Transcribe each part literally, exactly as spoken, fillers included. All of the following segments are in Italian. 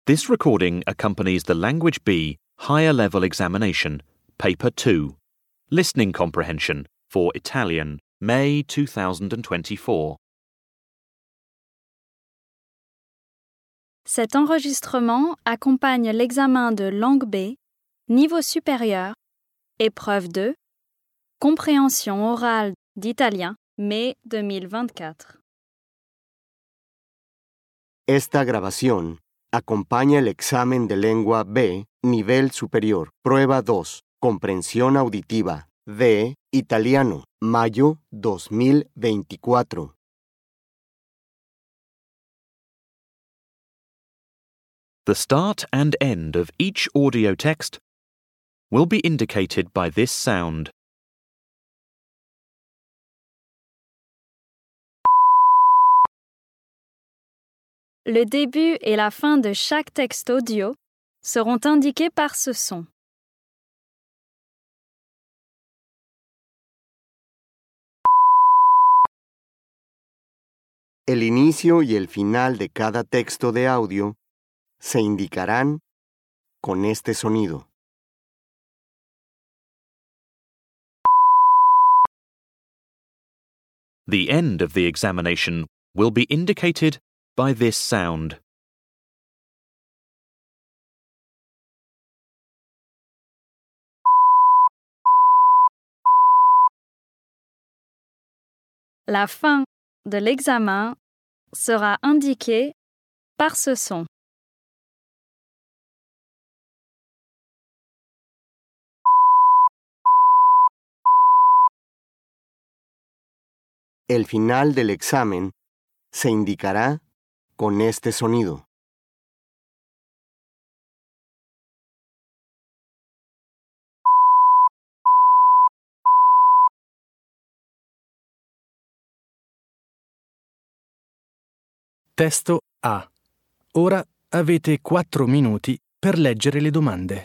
This recording accompanies the Language B Higher Level Examination, Paper two, Listening Comprehension for Italian, May two thousand twenty-four. Cet enregistrement accompagne l'examen de langue B, niveau supérieur, épreuve deux, compréhension orale d'italien, mai deux mille vingt-quatre. Esta grabación acompaña el examen de lengua B, nivel superior, prueba dos, comprensión auditiva, de italiano, mayo dos mil veinticuatro. The start and end of each audio text will be indicated by this sound. Le début et la fin de chaque texte audio seront indiqués par ce son. El inicio y el final de cada texto de audio se indicarán con este sonido. The end of the examination will be indicated by this sound. La fin de l'examen sera indiquée par ce son. El final del examen se indicará con este sonido. Testo A. Ora avete quattro minuti per leggere le domande.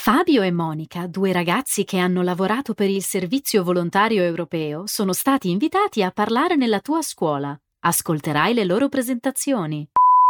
Fabio e Monica, due ragazzi che hanno lavorato per il Servizio Volontario Europeo, sono stati invitati a parlare nella tua scuola. Ascolterai le loro presentazioni.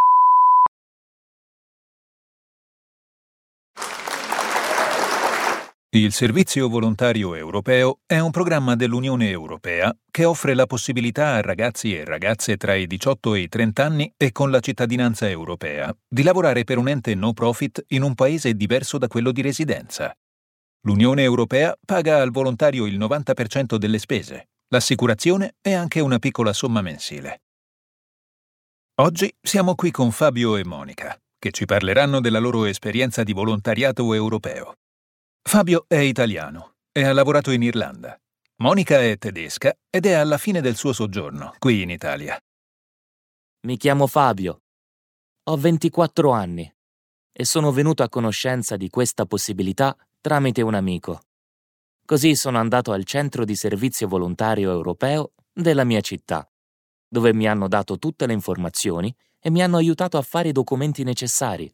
Il Servizio Volontario Europeo è un programma dell'Unione Europea che offre la possibilità a ragazzi e ragazze tra i diciotto e i trenta anni e con la cittadinanza europea di lavorare per un ente no profit in un paese diverso da quello di residenza. L'Unione Europea paga al volontario il novanta per cento delle spese, l'assicurazione e anche una piccola somma mensile. Oggi siamo qui con Fabio e Monica, che ci parleranno della loro esperienza di volontariato europeo. Fabio è italiano e ha lavorato in Irlanda. Monica è tedesca ed è alla fine del suo soggiorno qui in Italia. Mi chiamo Fabio, ho ventiquattro anni e sono venuto a conoscenza di questa possibilità tramite un amico. Così sono andato al centro di servizio volontario europeo della mia città, dove mi hanno dato tutte le informazioni e mi hanno aiutato a fare i documenti necessari.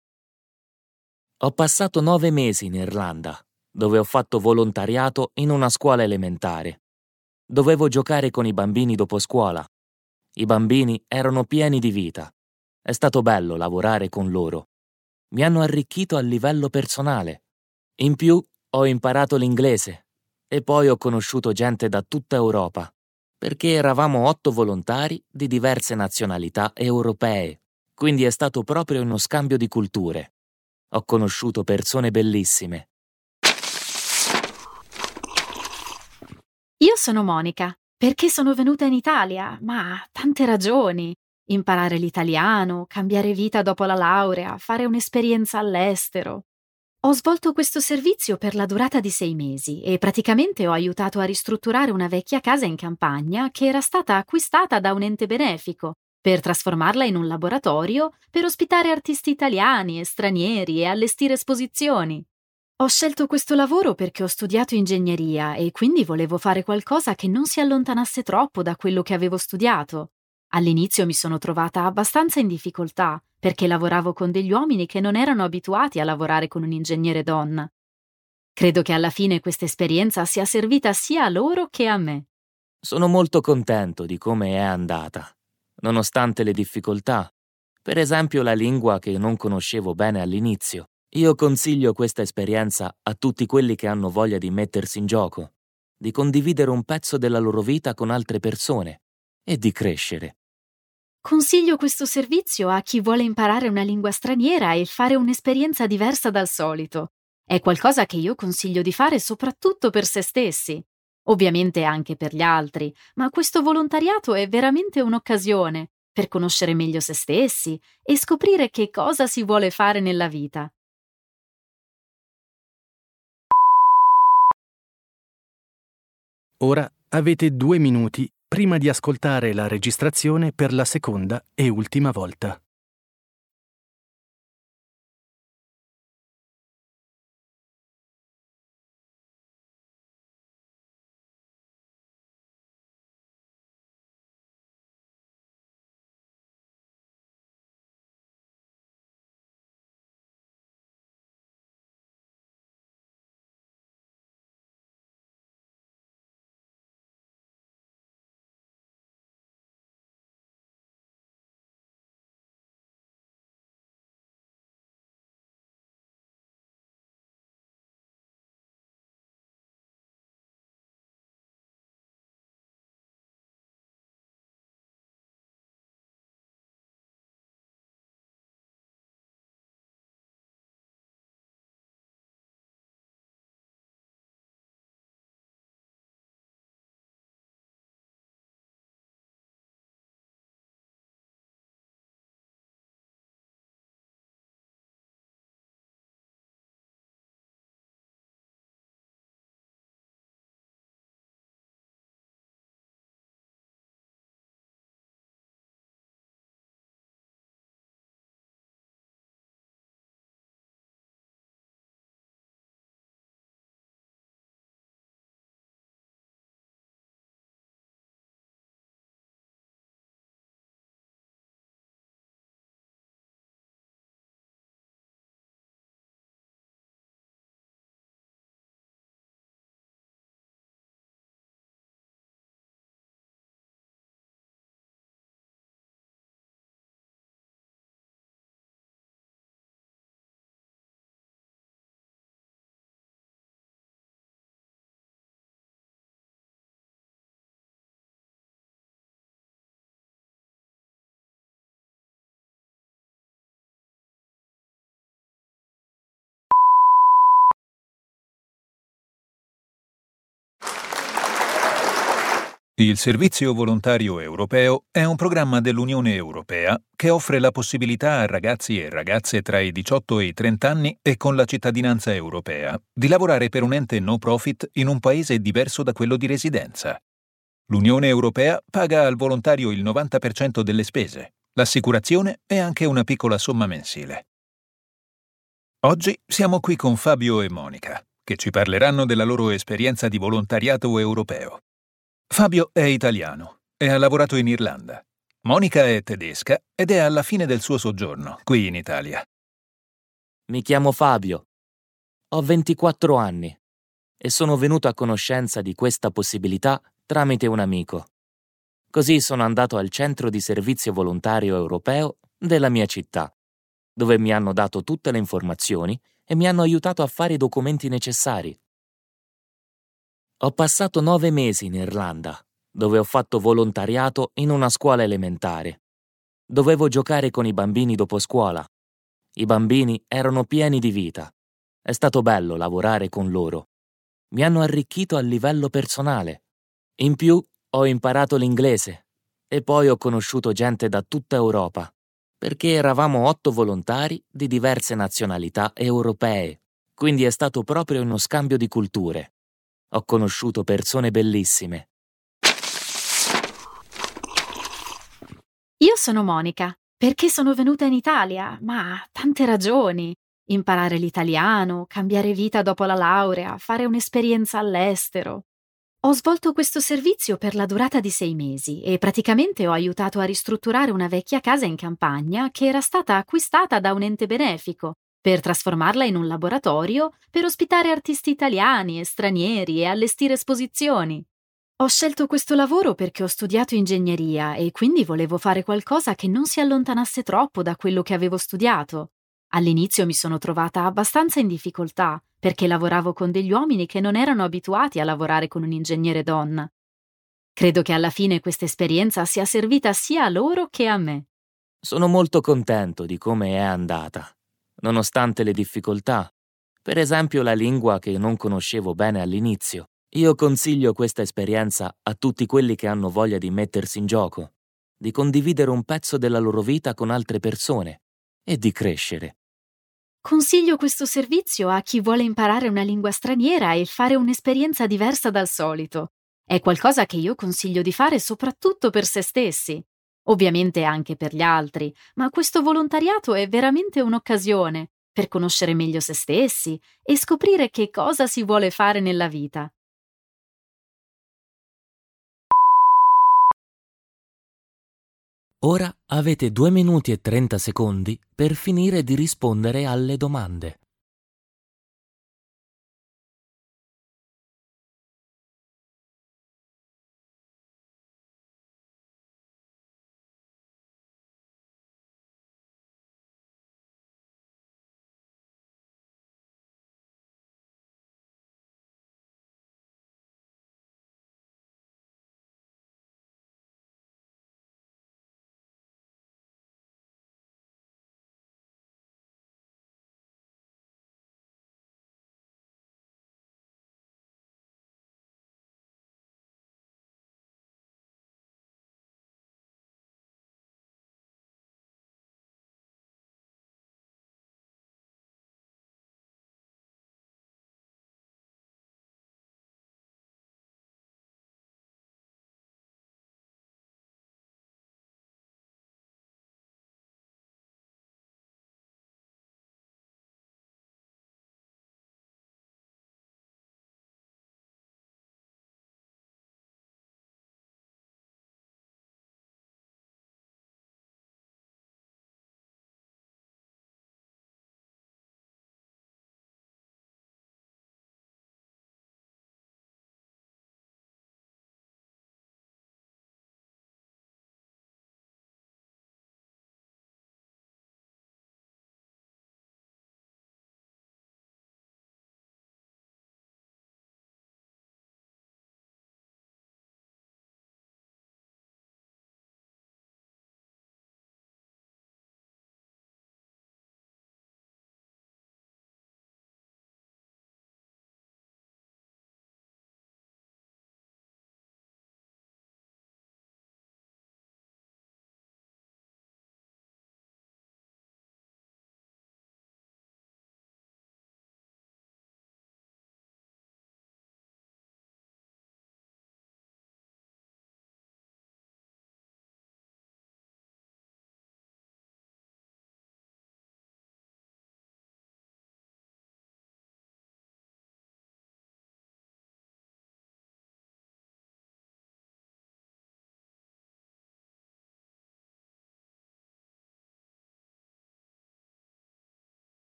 Ho passato nove mesi in Irlanda, dove ho fatto volontariato in una scuola elementare. Dovevo giocare con i bambini dopo scuola. I bambini erano pieni di vita. È stato bello lavorare con loro. Mi hanno arricchito a livello personale. In più ho imparato l'inglese e poi ho conosciuto gente da tutta Europa, perché eravamo otto volontari di diverse nazionalità europee, quindi è stato proprio uno scambio di culture. Ho conosciuto persone bellissime. Io sono Monica. Perché sono venuta in Italia? Ma tante ragioni. Imparare l'italiano, cambiare vita dopo la laurea, fare un'esperienza all'estero. Ho svolto questo servizio per la durata di sei mesi e praticamente ho aiutato a ristrutturare una vecchia casa in campagna che era stata acquistata da un ente benefico per trasformarla in un laboratorio per ospitare artisti italiani e stranieri e allestire esposizioni. Ho scelto questo lavoro perché ho studiato ingegneria e quindi volevo fare qualcosa che non si allontanasse troppo da quello che avevo studiato. All'inizio mi sono trovata abbastanza in difficoltà perché lavoravo con degli uomini che non erano abituati a lavorare con un ingegnere donna. Credo che alla fine questa esperienza sia servita sia a loro che a me. Sono molto contento di come è andata, nonostante le difficoltà. Per esempio la lingua che non conoscevo bene all'inizio. Io consiglio questa esperienza a tutti quelli che hanno voglia di mettersi in gioco, di condividere un pezzo della loro vita con altre persone e di crescere. Consiglio questo servizio a chi vuole imparare una lingua straniera e fare un'esperienza diversa dal solito. È qualcosa che io consiglio di fare soprattutto per se stessi. Ovviamente anche per gli altri, ma questo volontariato è veramente un'occasione per conoscere meglio se stessi e scoprire che cosa si vuole fare nella vita. Ora avete due minuti prima di ascoltare la registrazione per la seconda e ultima volta. Il Servizio Volontario Europeo è un programma dell'Unione Europea che offre la possibilità a ragazzi e ragazze tra i diciotto e i trenta anni e con la cittadinanza europea di lavorare per un ente no profit in un paese diverso da quello di residenza. L'Unione Europea paga al volontario il novanta per cento delle spese, l'assicurazione e anche una piccola somma mensile. Oggi siamo qui con Fabio e Monica, che ci parleranno della loro esperienza di volontariato europeo. Fabio è italiano e ha lavorato in Irlanda. Monica è tedesca ed è alla fine del suo soggiorno qui in Italia. Mi chiamo Fabio. Ho ventiquattro anni e sono venuto a conoscenza di questa possibilità tramite un amico. Così sono andato al centro di servizio volontario europeo della mia città, dove mi hanno dato tutte le informazioni e mi hanno aiutato a fare i documenti necessari. Ho passato nove mesi in Irlanda, dove ho fatto volontariato in una scuola elementare. Dovevo giocare con i bambini dopo scuola. I bambini erano pieni di vita. È stato bello lavorare con loro. Mi hanno arricchito a livello personale. In più ho imparato l'inglese e poi ho conosciuto gente da tutta Europa, perché eravamo otto volontari di diverse nazionalità europee, quindi è stato proprio uno scambio di culture. Ho conosciuto persone bellissime. Io sono Monica. Perché sono venuta in Italia? Ma tante ragioni. Imparare l'italiano, cambiare vita dopo la laurea, fare un'esperienza all'estero. Ho svolto questo servizio per la durata di sei mesi e praticamente ho aiutato a ristrutturare una vecchia casa in campagna che era stata acquistata da un ente benefico per trasformarla in un laboratorio per ospitare artisti italiani e stranieri e allestire esposizioni. Ho scelto questo lavoro perché ho studiato ingegneria e quindi volevo fare qualcosa che non si allontanasse troppo da quello che avevo studiato. All'inizio mi sono trovata abbastanza in difficoltà perché lavoravo con degli uomini che non erano abituati a lavorare con un ingegnere donna. Credo che alla fine questa esperienza sia servita sia a loro che a me. Sono molto contento di come è andata, nonostante le difficoltà. Per esempio la lingua che non conoscevo bene all'inizio. Io consiglio questa esperienza a tutti quelli che hanno voglia di mettersi in gioco, di condividere un pezzo della loro vita con altre persone e di crescere. Consiglio questo servizio a chi vuole imparare una lingua straniera e fare un'esperienza diversa dal solito. È qualcosa che io consiglio di fare soprattutto per se stessi. Ovviamente anche per gli altri, ma questo volontariato è veramente un'occasione per conoscere meglio se stessi e scoprire che cosa si vuole fare nella vita. Ora avete due minuti e trenta secondi per finire di rispondere alle domande.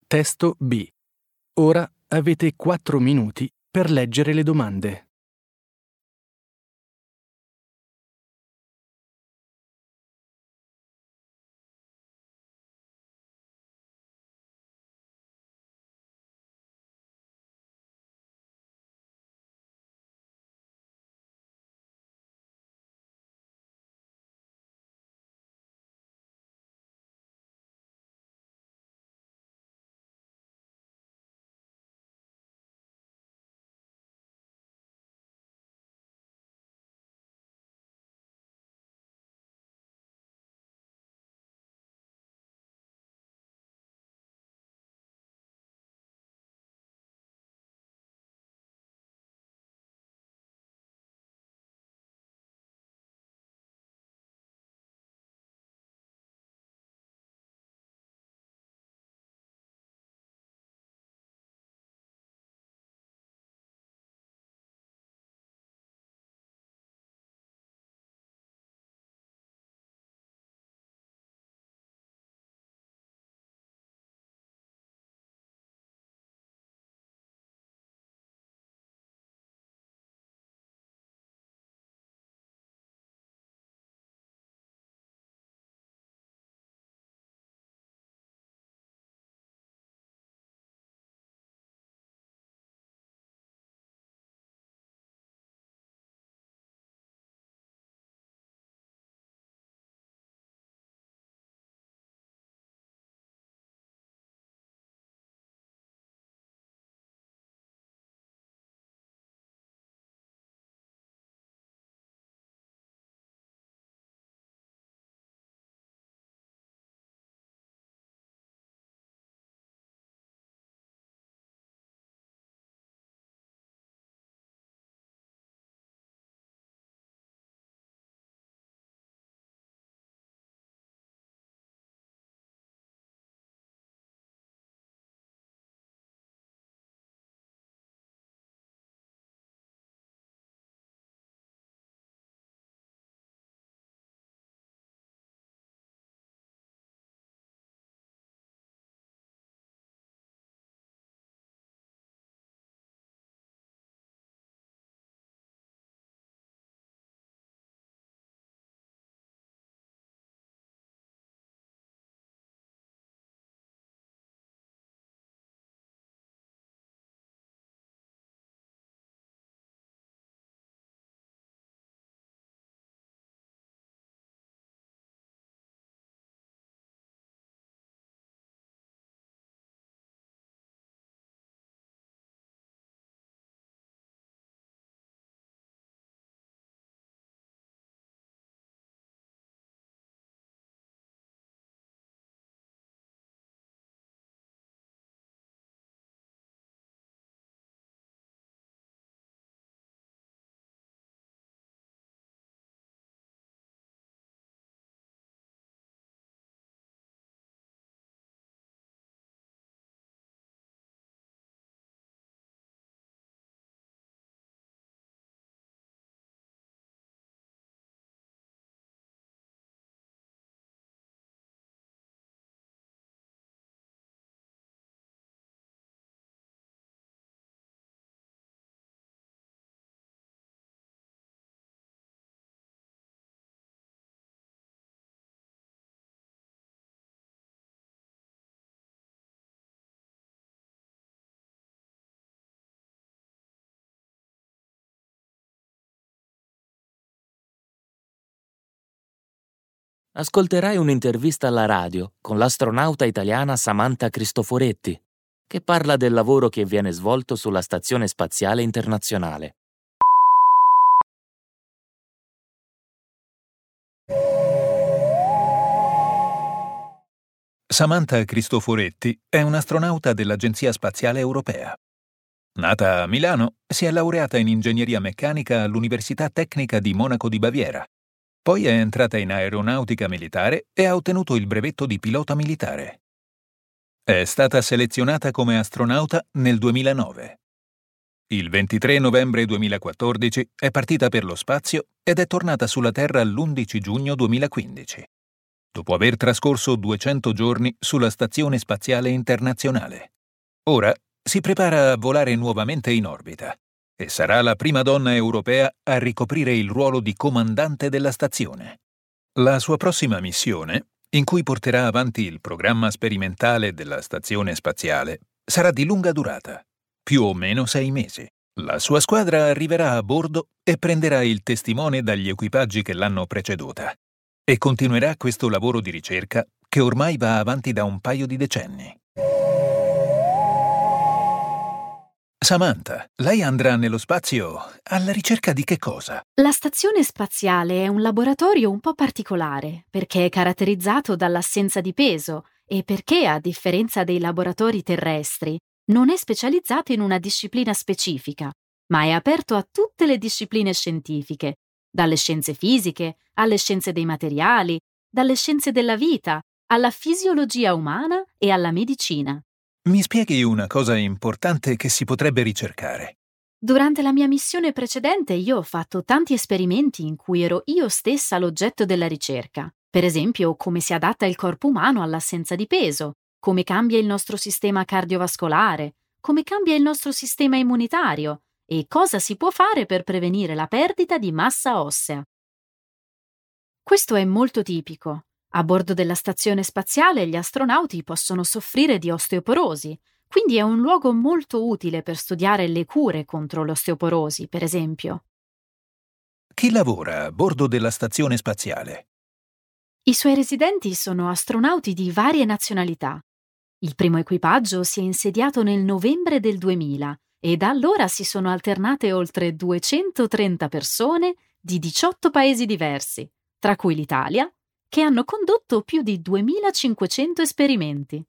Testo B. Ora avete quattro minuti per leggere le domande. Ascolterai un'intervista alla radio con l'astronauta italiana Samantha Cristoforetti, che parla del lavoro che viene svolto sulla Stazione Spaziale Internazionale. Samantha Cristoforetti è un'astronauta dell'Agenzia Spaziale Europea. Nata a Milano, si è laureata in ingegneria meccanica all'Università Tecnica di Monaco di Baviera. Poi è entrata in aeronautica militare e ha ottenuto il brevetto di pilota militare. È stata selezionata come astronauta nel duemilanove. Il ventitré novembre duemilaquattordici è partita per lo spazio ed è tornata sulla Terra l'undici giugno duemilaquindici. dopo aver trascorso duecento giorni sulla Stazione Spaziale Internazionale. Ora si prepara a volare nuovamente in orbita e sarà la prima donna europea a ricoprire il ruolo di comandante della stazione. La sua prossima missione, in cui porterà avanti il programma sperimentale della Stazione Spaziale, sarà di lunga durata, più o meno sei mesi. La sua squadra arriverà a bordo e prenderà il testimone dagli equipaggi che l'hanno preceduta e continuerà questo lavoro di ricerca che ormai va avanti da un paio di decenni. Samantha, lei andrà nello spazio alla ricerca di che cosa? La stazione spaziale è un laboratorio un po' particolare perché è caratterizzato dall'assenza di peso e perché, a differenza dei laboratori terrestri, non è specializzato in una disciplina specifica, ma è aperto a tutte le discipline scientifiche, dalle scienze fisiche alle scienze dei materiali, dalle scienze della vita alla fisiologia umana e alla medicina. Mi spieghi una cosa importante che si potrebbe ricercare. Durante la mia missione precedente io ho fatto tanti esperimenti in cui ero io stessa l'oggetto della ricerca. Per esempio, come si adatta il corpo umano all'assenza di peso, come cambia il nostro sistema cardiovascolare, come cambia il nostro sistema immunitario e cosa si può fare per prevenire la perdita di massa ossea. Questo è molto tipico. A bordo della stazione spaziale gli astronauti possono soffrire di osteoporosi, quindi è un luogo molto utile per studiare le cure contro l'osteoporosi, per esempio. Chi lavora a bordo della stazione spaziale? I suoi residenti sono astronauti di varie nazionalità. Il primo equipaggio si è insediato nel novembre del duemila e da allora si sono alternate oltre duecentotrenta persone di diciotto paesi diversi, tra cui l'Italia, che hanno condotto più di duemilacinquecento esperimenti.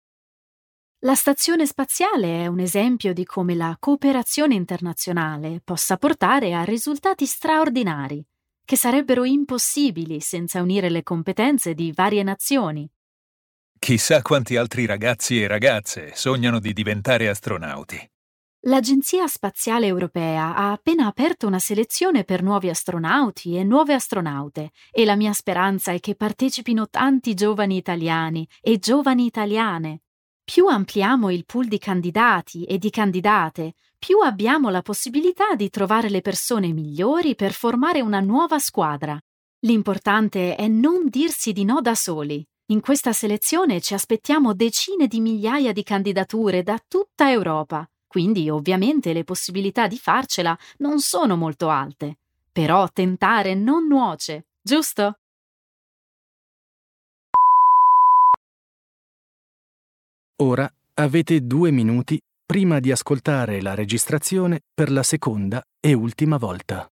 La stazione spaziale è un esempio di come la cooperazione internazionale possa portare a risultati straordinari, che sarebbero impossibili senza unire le competenze di varie nazioni. Chissà quanti altri ragazzi e ragazze sognano di diventare astronauti. L'Agenzia Spaziale Europea ha appena aperto una selezione per nuovi astronauti e nuove astronaute e la mia speranza è che partecipino tanti giovani italiani e giovani italiane. Più ampliamo il pool di candidati e di candidate, più abbiamo la possibilità di trovare le persone migliori per formare una nuova squadra. L'importante è non dirsi di no da soli. In questa selezione ci aspettiamo decine di migliaia di candidature da tutta Europa. Quindi ovviamente le possibilità di farcela non sono molto alte. Però tentare non nuoce, giusto? Ora avete due minuti prima di ascoltare la registrazione per la seconda e ultima volta.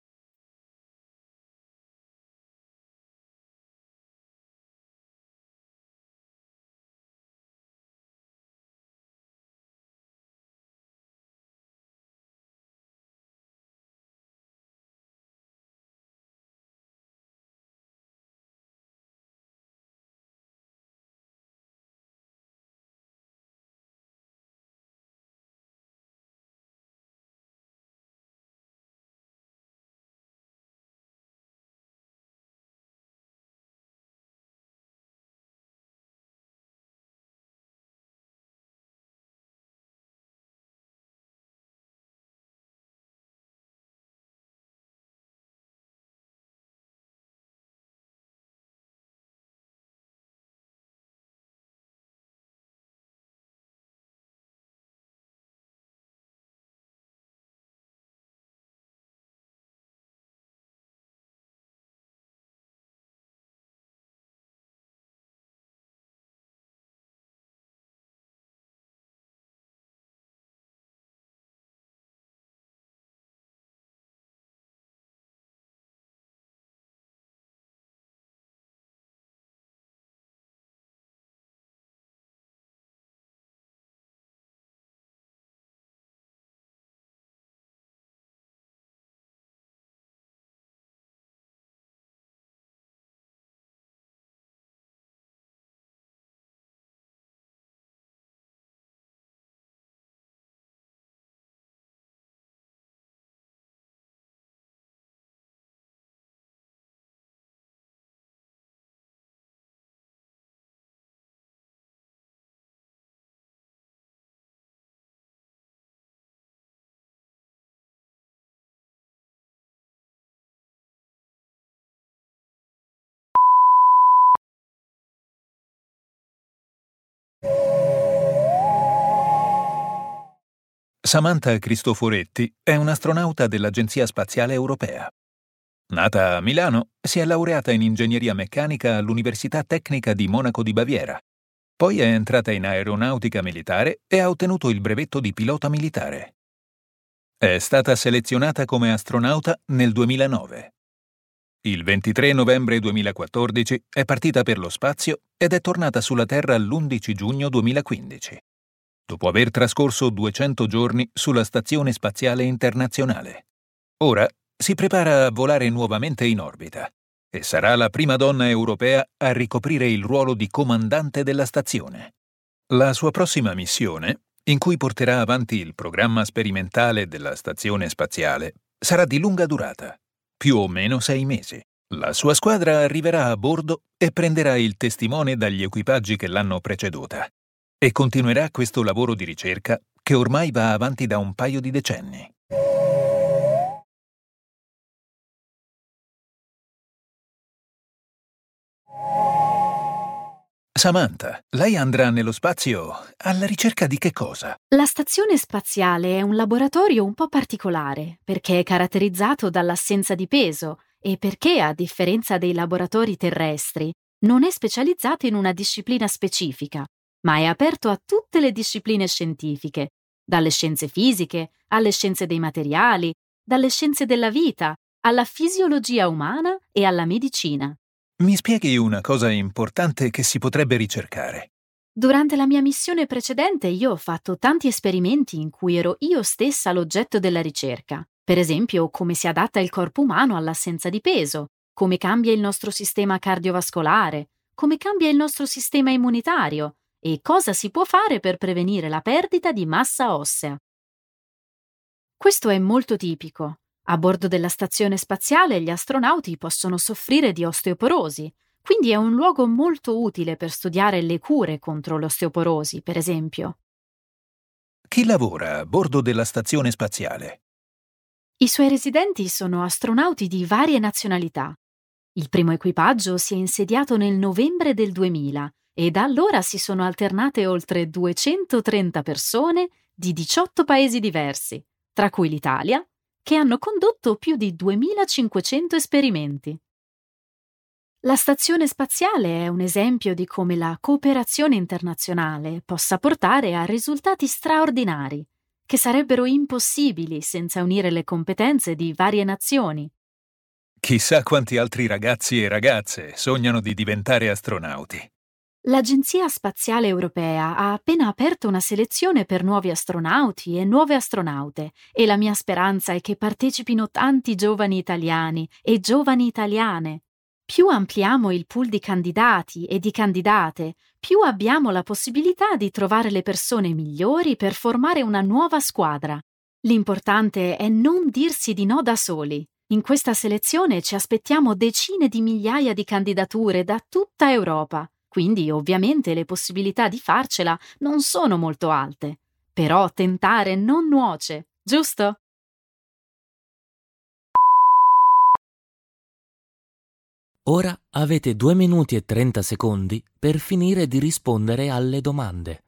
Samantha Cristoforetti è un'astronauta dell'Agenzia Spaziale Europea. Nata a Milano, si è laureata in ingegneria meccanica all'Università Tecnica di Monaco di Baviera. Poi è entrata in aeronautica militare e ha ottenuto il brevetto di pilota militare. È stata selezionata come astronauta nel duemilanove. Il ventitré novembre duemilaquattordici è partita per lo spazio ed è tornata sulla Terra l'undici giugno duemilaquindici, dopo aver trascorso duecento giorni sulla Stazione Spaziale Internazionale. Ora si prepara a volare nuovamente in orbita e sarà la prima donna europea a ricoprire il ruolo di comandante della stazione. La sua prossima missione, in cui porterà avanti il programma sperimentale della Stazione Spaziale, sarà di lunga durata, più o meno sei mesi. La sua squadra arriverà a bordo e prenderà il testimone dagli equipaggi che l'hanno preceduta e continuerà questo lavoro di ricerca che ormai va avanti da un paio di decenni. Samantha, lei andrà nello spazio alla ricerca di che cosa? La stazione spaziale è un laboratorio un po' particolare perché è caratterizzato dall'assenza di peso e perché, a differenza dei laboratori terrestri, non è specializzato in una disciplina specifica, ma è aperto a tutte le discipline scientifiche, dalle scienze fisiche alle scienze dei materiali, dalle scienze della vita alla fisiologia umana e alla medicina. Mi spieghi una cosa importante che si potrebbe ricercare. Durante la mia missione precedente io ho fatto tanti esperimenti in cui ero io stessa l'oggetto della ricerca. Per esempio, come si adatta il corpo umano all'assenza di peso, come cambia il nostro sistema cardiovascolare, come cambia il nostro sistema immunitario e cosa si può fare per prevenire la perdita di massa ossea. Questo è molto tipico. A bordo della stazione spaziale gli astronauti possono soffrire di osteoporosi, quindi è un luogo molto utile per studiare le cure contro l'osteoporosi, per esempio. Chi lavora a bordo della stazione spaziale? I suoi residenti sono astronauti di varie nazionalità. Il primo equipaggio si è insediato nel novembre del duemila e da allora si sono alternate oltre duecentotrenta persone di diciotto paesi diversi, tra cui l'Italia, che hanno condotto più di duemilacinquecento esperimenti. La stazione spaziale è un esempio di come la cooperazione internazionale possa portare a risultati straordinari, che sarebbero impossibili senza unire le competenze di varie nazioni. Chissà quanti altri ragazzi e ragazze sognano di diventare astronauti. L'Agenzia Spaziale Europea ha appena aperto una selezione per nuovi astronauti e nuove astronaute e la mia speranza è che partecipino tanti giovani italiani e giovani italiane. Più ampliamo il pool di candidati e di candidate, più abbiamo la possibilità di trovare le persone migliori per formare una nuova squadra. L'importante è non dirsi di no da soli. In questa selezione ci aspettiamo decine di migliaia di candidature da tutta Europa. Quindi ovviamente le possibilità di farcela non sono molto alte. Però tentare non nuoce, giusto? Ora avete due minuti e trenta secondi per finire di rispondere alle domande.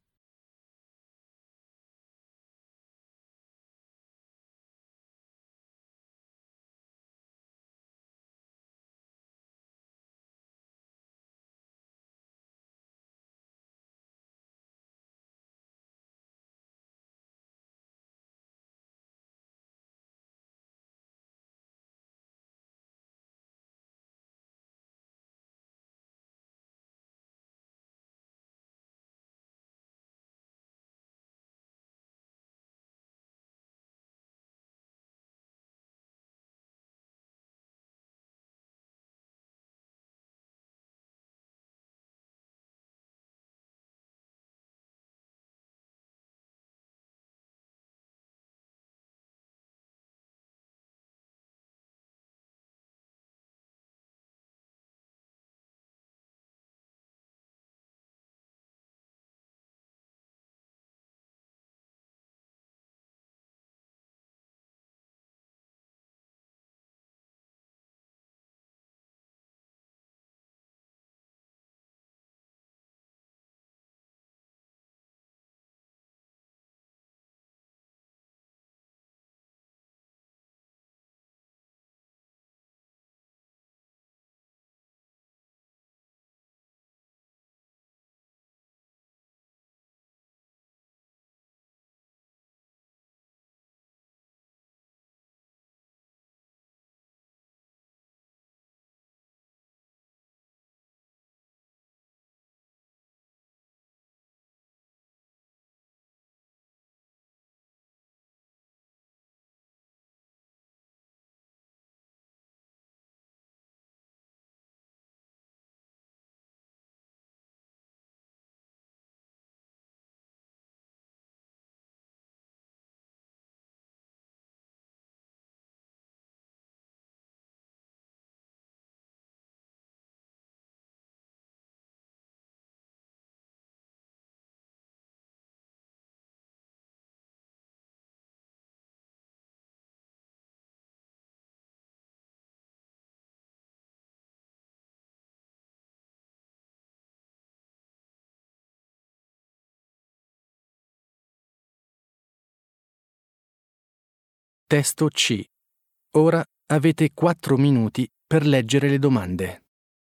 testo C. Ora avete quattro minuti per leggere le domande.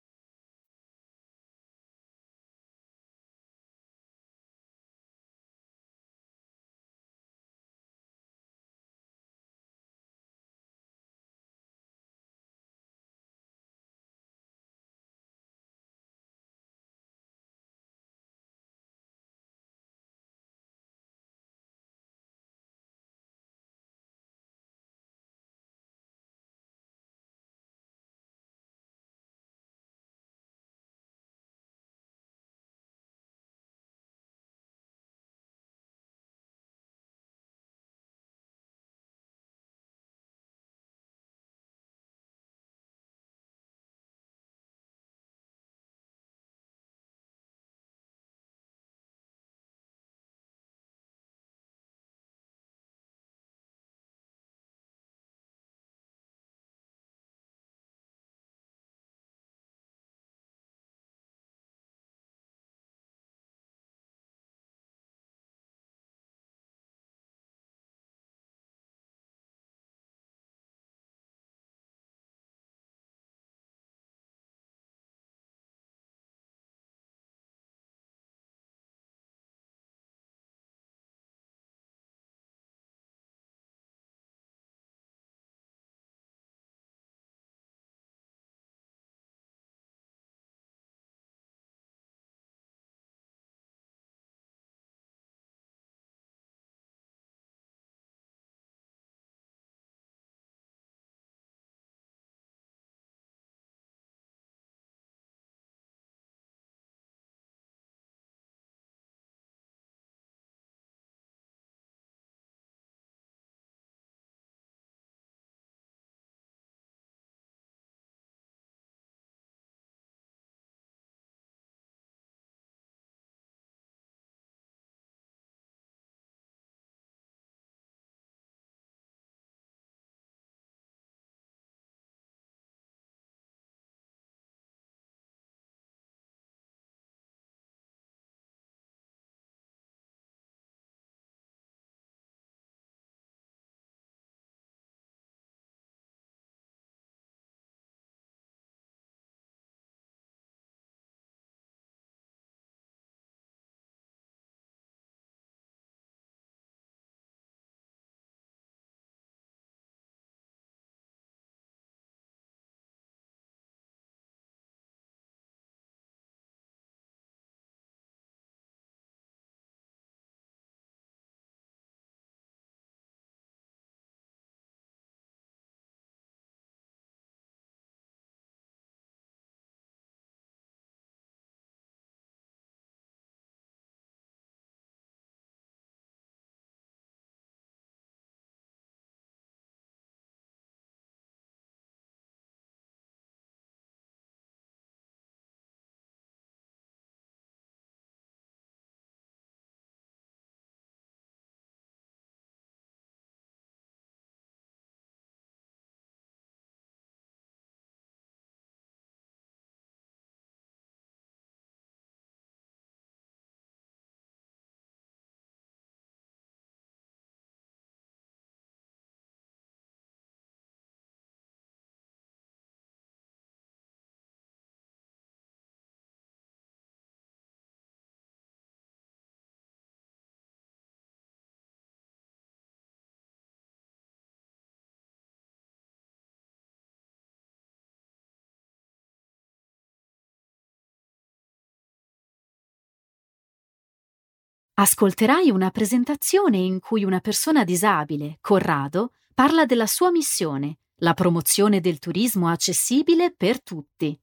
Ascolterai una presentazione in cui una persona disabile, Corrado, parla della sua missione, la promozione del turismo accessibile per tutti.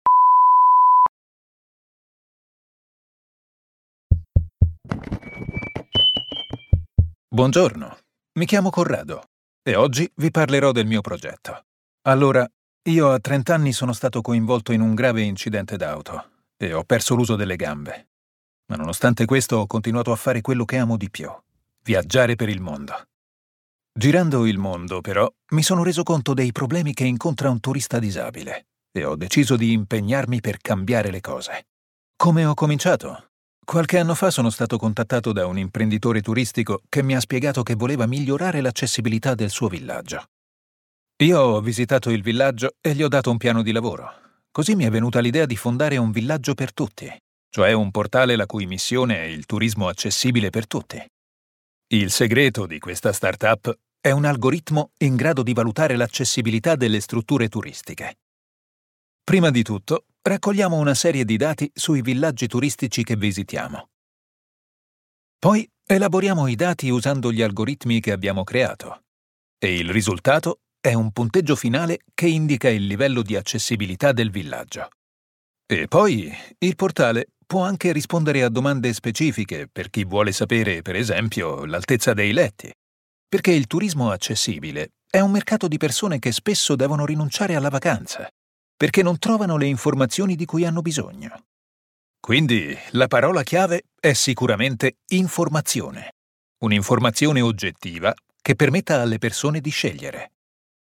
Buongiorno, mi chiamo Corrado e oggi vi parlerò del mio progetto. Allora, io a trenta anni sono stato coinvolto in un grave incidente d'auto e ho perso l'uso delle gambe. Ma nonostante questo ho continuato a fare quello che amo di più, viaggiare per il mondo. Girando il mondo, però, mi sono reso conto dei problemi che incontra un turista disabile e ho deciso di impegnarmi per cambiare le cose. Come ho cominciato? Qualche anno fa sono stato contattato da un imprenditore turistico che mi ha spiegato che voleva migliorare l'accessibilità del suo villaggio. Io ho visitato il villaggio e gli ho dato un piano di lavoro. Così mi è venuta l'idea di fondare un villaggio per tutti, cioè un portale la cui missione è il turismo accessibile per tutti. Il segreto di questa startup è un algoritmo in grado di valutare l'accessibilità delle strutture turistiche. Prima di tutto, raccogliamo una serie di dati sui villaggi turistici che visitiamo. Poi elaboriamo i dati usando gli algoritmi che abbiamo creato. E il risultato è un punteggio finale che indica il livello di accessibilità del villaggio. E poi il portale può anche rispondere a domande specifiche per chi vuole sapere, per esempio, l'altezza dei letti. Perché il turismo accessibile è un mercato di persone che spesso devono rinunciare alla vacanza, perché non trovano le informazioni di cui hanno bisogno. Quindi la parola chiave è sicuramente informazione. Un'informazione oggettiva che permetta alle persone di scegliere.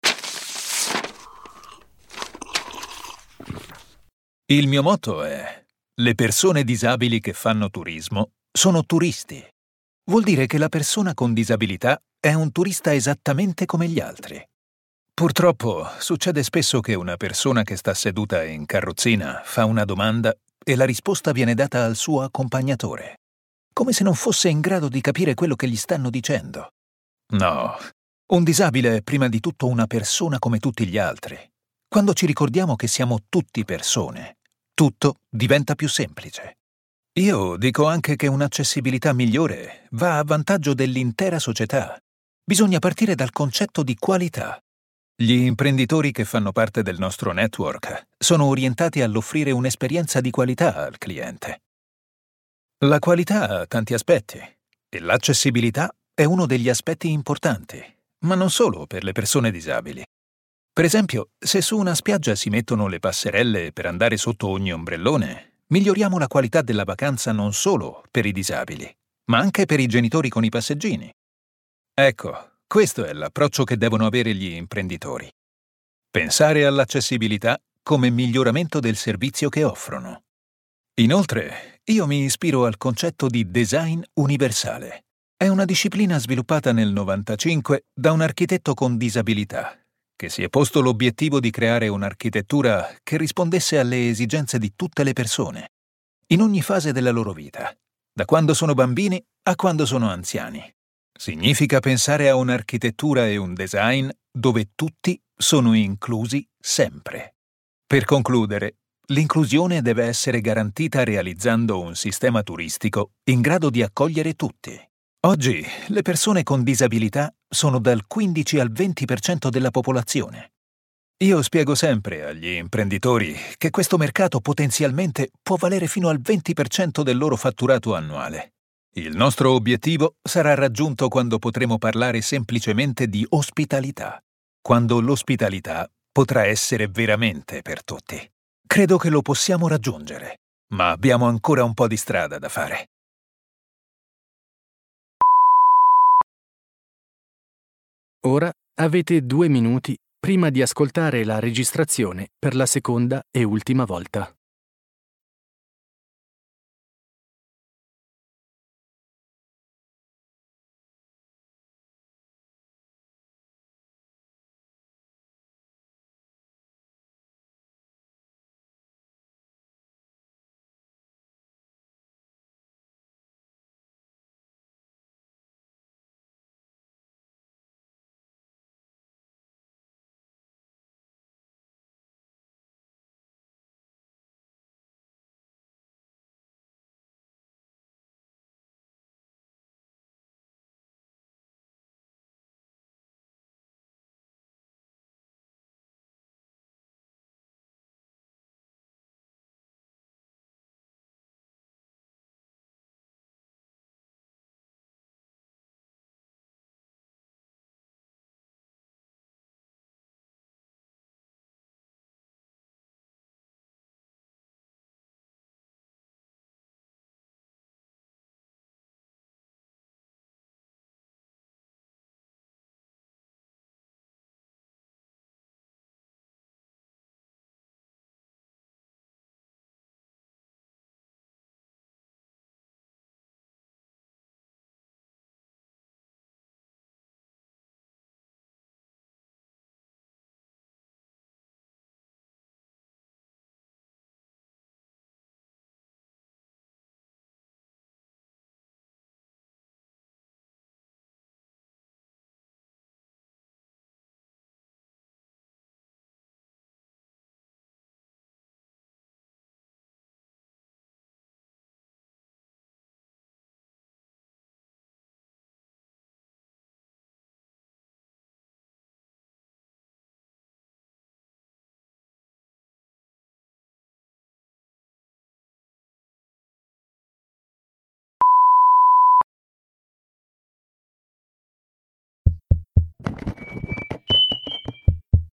Il mio motto è: le persone disabili che fanno turismo sono turisti. Vuol dire che la persona con disabilità è un turista esattamente come gli altri. Purtroppo succede spesso che una persona che sta seduta in carrozzina fa una domanda e la risposta viene data al suo accompagnatore, come se non fosse in grado di capire quello che gli stanno dicendo. No, un disabile è prima di tutto una persona come tutti gli altri. Quando ci ricordiamo che siamo tutti persone, tutto diventa più semplice. Io dico anche che un'accessibilità migliore va a vantaggio dell'intera società. Bisogna partire dal concetto di qualità. Gli imprenditori che fanno parte del nostro network sono orientati all'offrire un'esperienza di qualità al cliente. La qualità ha tanti aspetti e l'accessibilità è uno degli aspetti importanti, ma non solo per le persone disabili. Per esempio, se su una spiaggia si mettono le passerelle per andare sotto ogni ombrellone, miglioriamo la qualità della vacanza non solo per i disabili, ma anche per i genitori con i passeggini. Ecco, questo è l'approccio che devono avere gli imprenditori. Pensare all'accessibilità come miglioramento del servizio che offrono. Inoltre, io mi ispiro al concetto di design universale. È una disciplina sviluppata nel novantacinque da un architetto con disabilità, che si è posto l'obiettivo di creare un'architettura che rispondesse alle esigenze di tutte le persone, in ogni fase della loro vita, da quando sono bambini a quando sono anziani. Significa pensare a un'architettura e un design dove tutti sono inclusi sempre. Per concludere, l'inclusione deve essere garantita realizzando un sistema turistico in grado di accogliere tutti. Oggi le persone con disabilità sono dal quindici al venti per cento della popolazione. Io spiego sempre agli imprenditori che questo mercato potenzialmente può valere fino al venti per cento del loro fatturato annuale. Il nostro obiettivo sarà raggiunto quando potremo parlare semplicemente di ospitalità, quando l'ospitalità potrà essere veramente per tutti. Credo che lo possiamo raggiungere, ma abbiamo ancora un po' di strada da fare. Ora avete due minuti prima di ascoltare la registrazione per la seconda e ultima volta.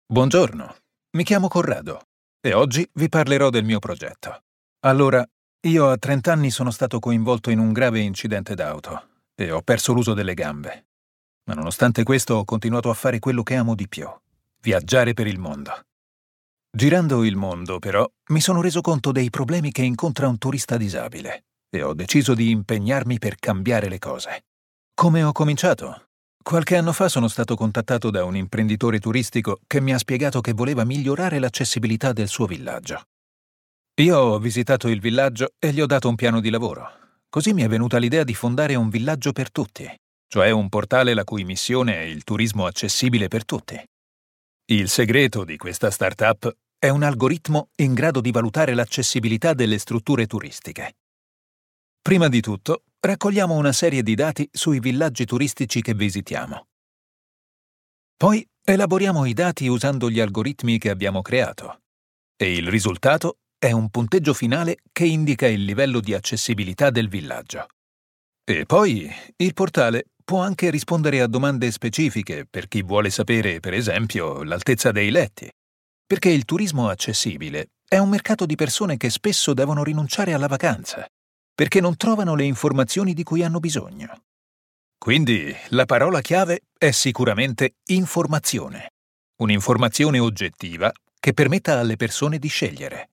Buongiorno, mi chiamo Corrado e oggi vi parlerò del mio progetto. Allora, io a trenta anni sono stato coinvolto in un grave incidente d'auto e ho perso l'uso delle gambe. Ma nonostante questo ho continuato a fare quello che amo di più, viaggiare per il mondo. Girando il mondo, però, mi sono reso conto dei problemi che incontra un turista disabile e ho deciso di impegnarmi per cambiare le cose. Come ho cominciato? Qualche anno fa sono stato contattato da un imprenditore turistico che mi ha spiegato che voleva migliorare l'accessibilità del suo villaggio. Io ho visitato il villaggio e gli ho dato un piano di lavoro. Così mi è venuta l'idea di fondare un villaggio per tutti, cioè un portale la cui missione è il turismo accessibile per tutti. Il segreto di questa startup è un algoritmo in grado di valutare l'accessibilità delle strutture turistiche. Prima di tutto, raccogliamo una serie di dati sui villaggi turistici che visitiamo. Poi elaboriamo i dati usando gli algoritmi che abbiamo creato. E il risultato è un punteggio finale che indica il livello di accessibilità del villaggio. E poi il portale può anche rispondere a domande specifiche per chi vuole sapere, per esempio, l'altezza dei letti. Perché il turismo accessibile è un mercato di persone che spesso devono rinunciare alla vacanza, perché non trovano le informazioni di cui hanno bisogno. Quindi la parola chiave è sicuramente informazione. Un'informazione oggettiva che permetta alle persone di scegliere.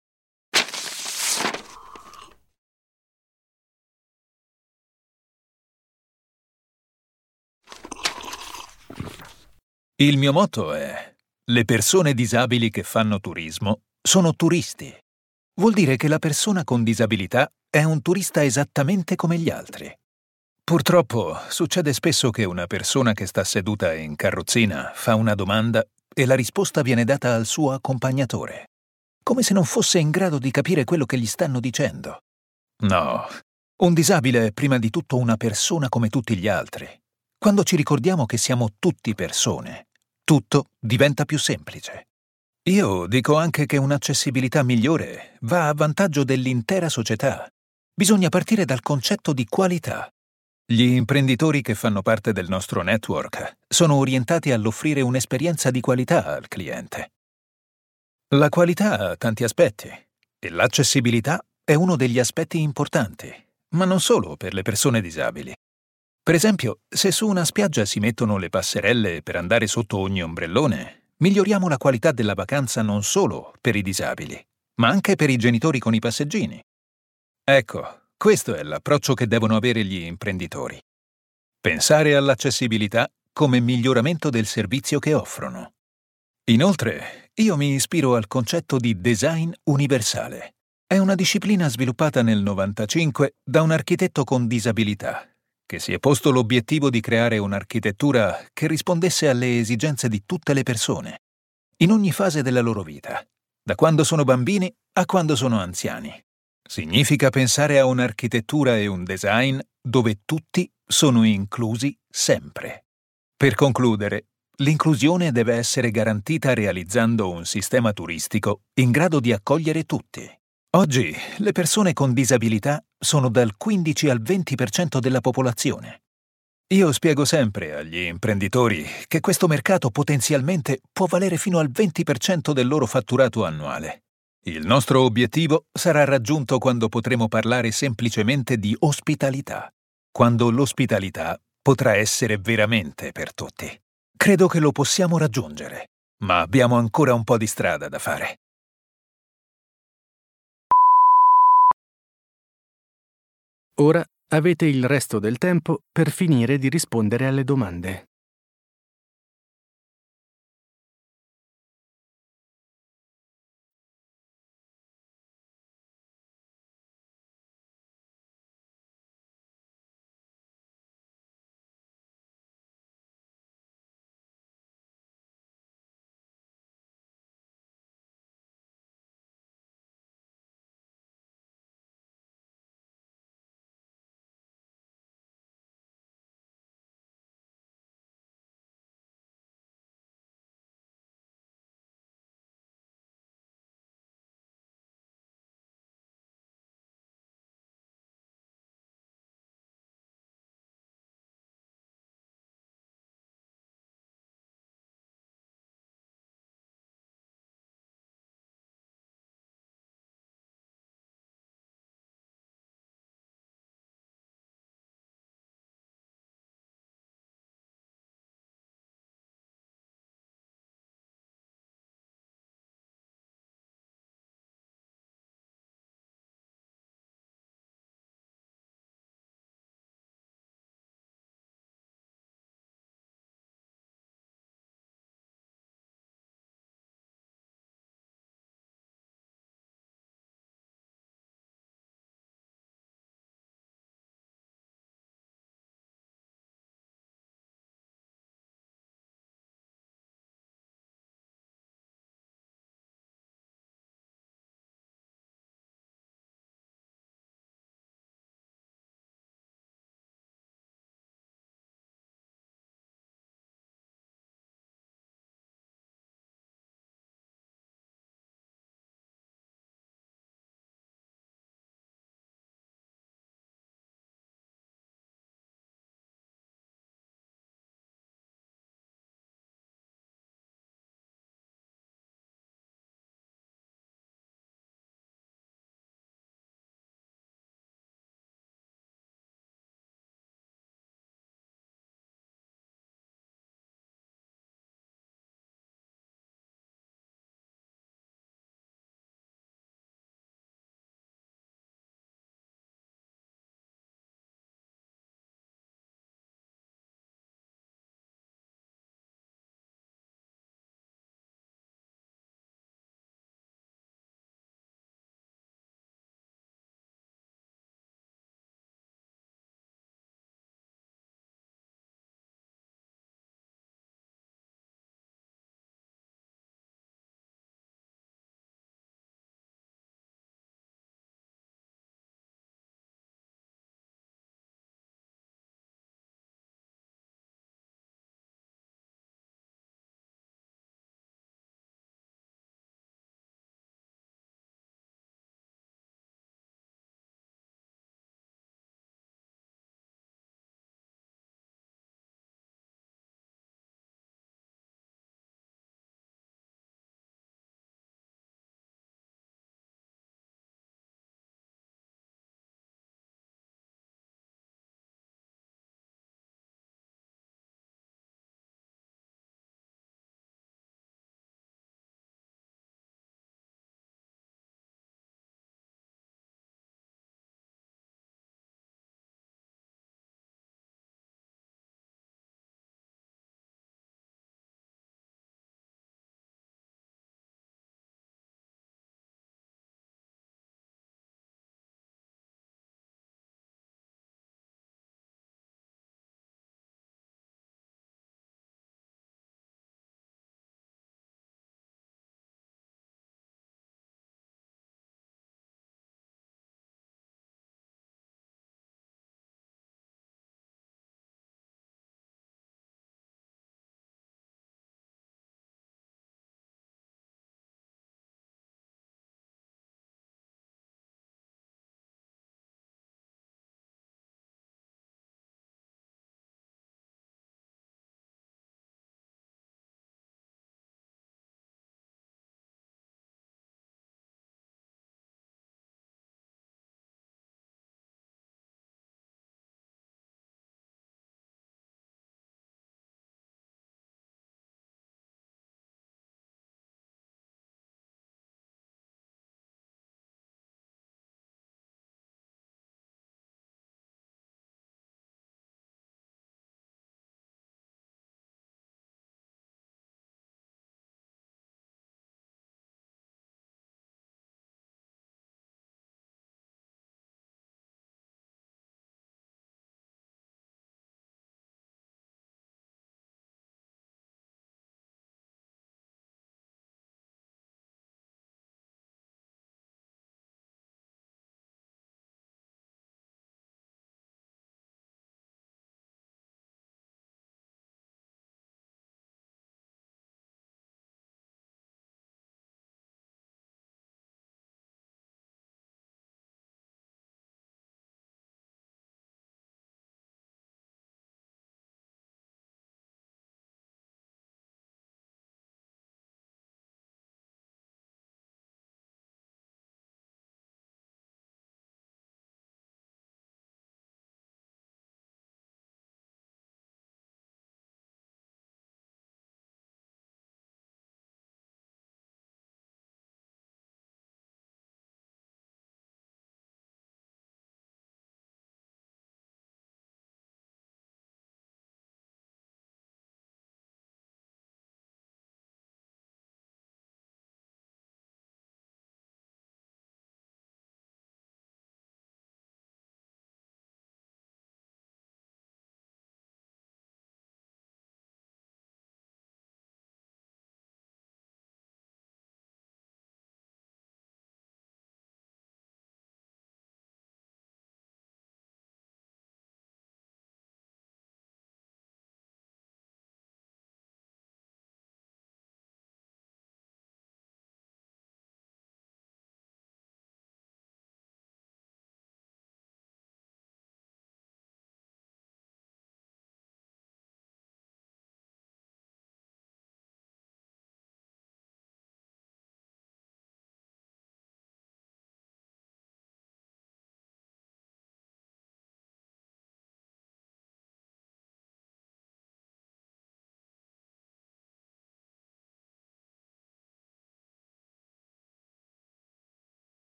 Il mio motto è: le persone disabili che fanno turismo sono turisti. Vuol dire che la persona con disabilità è un turista esattamente come gli altri. Purtroppo succede spesso che una persona che sta seduta in carrozzina fa una domanda e la risposta viene data al suo accompagnatore, come se non fosse in grado di capire quello che gli stanno dicendo. No, un disabile è prima di tutto una persona come tutti gli altri. Quando ci ricordiamo che siamo tutti persone, tutto diventa più semplice. Io dico anche che un'accessibilità migliore va a vantaggio dell'intera società. Bisogna partire dal concetto di qualità. Gli imprenditori che fanno parte del nostro network sono orientati all'offrire un'esperienza di qualità al cliente. La qualità ha tanti aspetti e l'accessibilità è uno degli aspetti importanti, ma non solo per le persone disabili. Per esempio, se su una spiaggia si mettono le passerelle per andare sotto ogni ombrellone, miglioriamo la qualità della vacanza non solo per i disabili, ma anche per i genitori con i passeggini. Ecco, questo è l'approccio che devono avere gli imprenditori. Pensare all'accessibilità come miglioramento del servizio che offrono. Inoltre, io mi ispiro al concetto di design universale. È una disciplina sviluppata nel novantacinque da un architetto con disabilità, che si è posto l'obiettivo di creare un'architettura che rispondesse alle esigenze di tutte le persone, in ogni fase della loro vita, da quando sono bambini a quando sono anziani. Significa pensare a un'architettura e un design dove tutti sono inclusi sempre. Per concludere, l'inclusione deve essere garantita realizzando un sistema turistico in grado di accogliere tutti. Oggi le persone con disabilità sono dal quindici al venti per cento della popolazione. Io spiego sempre agli imprenditori che questo mercato potenzialmente può valere fino al venti per cento del loro fatturato annuale. Il nostro obiettivo sarà raggiunto quando potremo parlare semplicemente di ospitalità, quando l'ospitalità potrà essere veramente per tutti. Credo che lo possiamo raggiungere, ma abbiamo ancora un po' di strada da fare. Ora avete il resto del tempo per finire di rispondere alle domande.